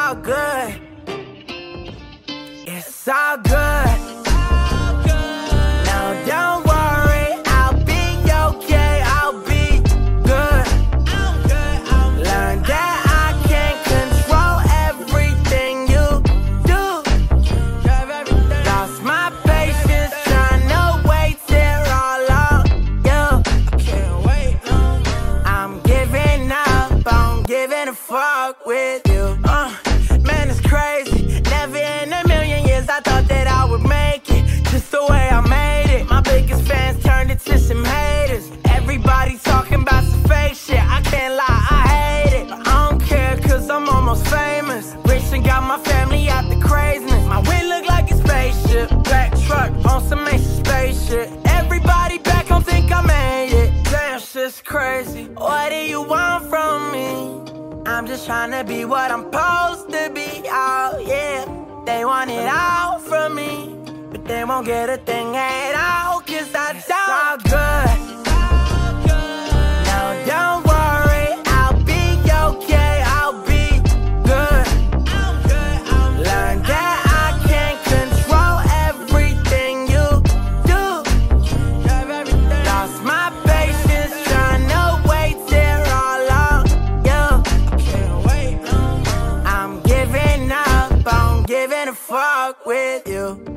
all good. It's all good. No, don't worry, I'll be okay, I'll be good. Learn that I can't control everything you do. Lost my patience, trying to wait till all on you. I'm giving up, I'm giving a fuck with you. Man, it's crazy. Never in a million years I thought that I would make it. Just the way I made it. My biggest fans turned into some haters. Everybody talking about some fake shit. I can't lie, I hate it. But I don't care cause I'm almost famous. Rich and got my family out the craziness. My win look like a spaceship. Black truck on some ancient spaceship. Everybody back home think I made it. Damn, shit's crazy. What do you want from me? I'm just trying to be what I'm supposed to be, oh yeah. They want it all from me, but they won't get a thing at all, cause I don't. It's all good. No, don't worry, I'll be okay, I'll be good. Learn that I can't control everything you do. Lost my patience, trying to wait till all on you. I'm giving up, I'm giving a fuck with you.